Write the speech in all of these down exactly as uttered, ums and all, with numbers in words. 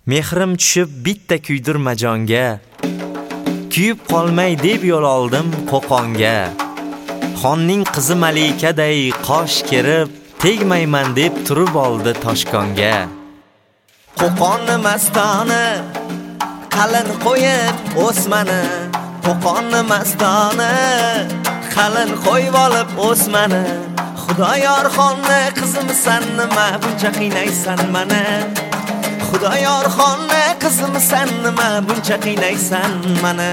Mehrim tushib bitta kuydirma jonga, kuyib qolmay deb yo'l oldim Qo'qonga. Xonning qizi malikaday qosh kerib, tegmayman deb turib oldi Toshkonga. Qo'qonni mastoni qalin qo'yib o'smani, Qo'qonni mastoni qalin qo'yib olib o'smani. Xudoyor xonni qizimisan, nima buncha qiynaysan mani? Xudoyor xonni qizimisan, nima buncha qiynaysan mani?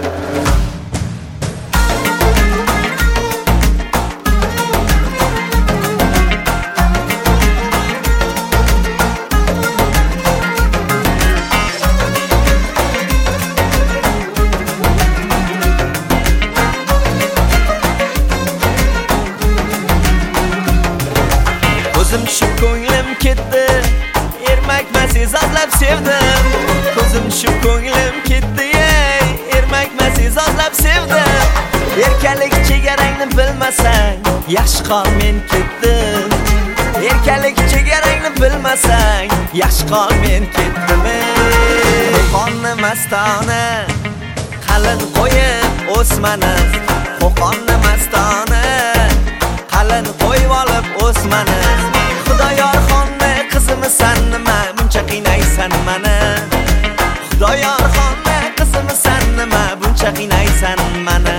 Ko'zim tushib ko'nglim ketdi, ermakmas ezozlab sevdim. Ko'zim tushib ko'nglim ketdi, ey ermakmas ezozlab sevdim. Erkalik chegarangni bilmasang, yaxshi qol men ketdim. Erkalik chegarangni bilmasang, yaxshi qol men ketdim. Qo'qonni mastoni qalin qo'yib o'smani, Qo'qonni mastoni qalin qo'yib olib o'smani. Xudoyor xonni qizimisan, nima buncha qiynaysan mani? Xudoyor xonni qizimisan, nima buncha qiynaysan mani?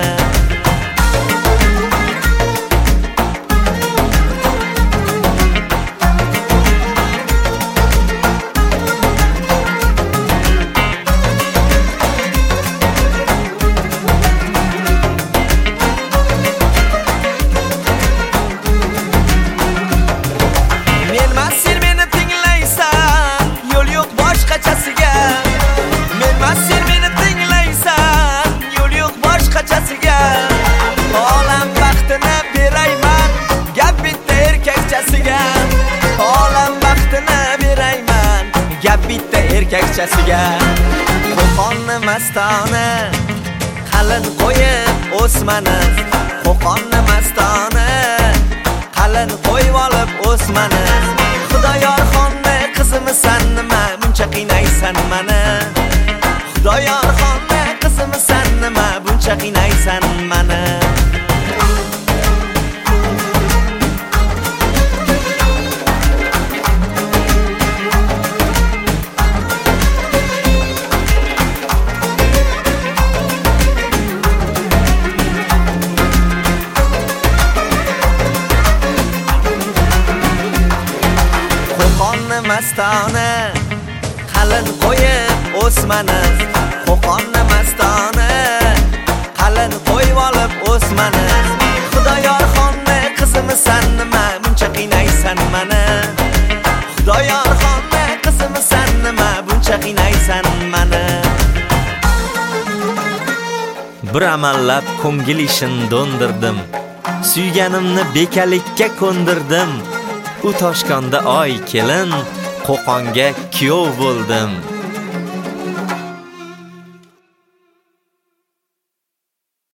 Bitta erkakchasiga. Qo'qonni mastoni qalin qo'yib o'smani, Qo'qonni mastoni qalin qo'yib olib o'smani. Xudoyor xonni qizimisan, nima buncha qiynaysan mani? Xudoyor xonni qizimisan, nima buncha qiynaysan mani? Qo'qonni mastoni qalin qo'yib o'smani, Qo'qonni mastoni qalin qo'yib olib o'smani. Xudoyor xonni qizimisan, nima buncha qiynaysan mani? Xudoyor xonni qizimisan, nima buncha qiynaysan mani? Bir amallab ko'ngil ishin do'ndirdim, suyganimni bekalikka ko'ndirdim. U Toshkonda oy kelin, Qo'qonga kuyov bo'ldim.